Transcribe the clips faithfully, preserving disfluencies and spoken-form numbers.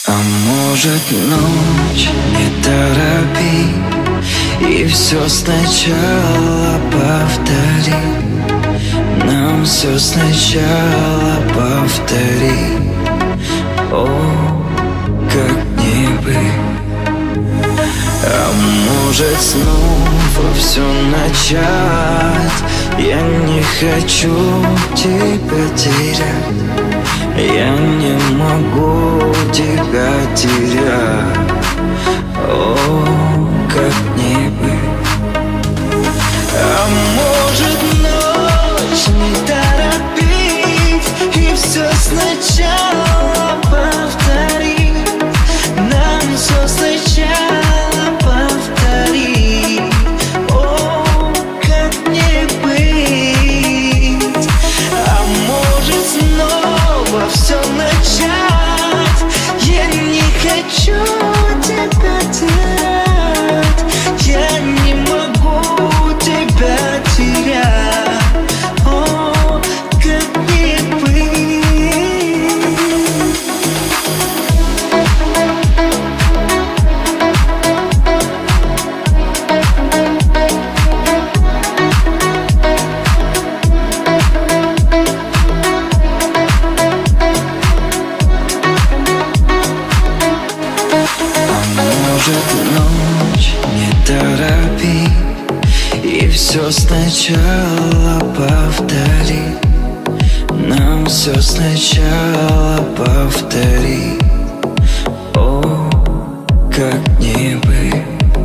А может, ночь, не торопи, и все сначала повтори. Нам все сначала повтори. О, как не быть. А может, снова все начать. Я не хочу тебя терять. Я не могу тебя терять. О, как не быть. А может, ночь не торопить, и все сначала повтори. Нам все сначала повтори. О, как не быть. А может, снова все начать. Я не хочу тебя терять. Я не могу тебя терять. О, как не быть. Может, ночь, не торопи, и все сначала повтори. Нам все сначала повтори. О, как не быть.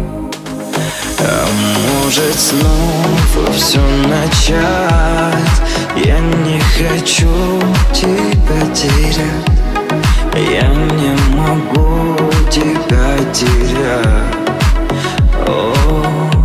А может, снова все начать. Я не хочу тебя терять. Я не могу тебя терять. О,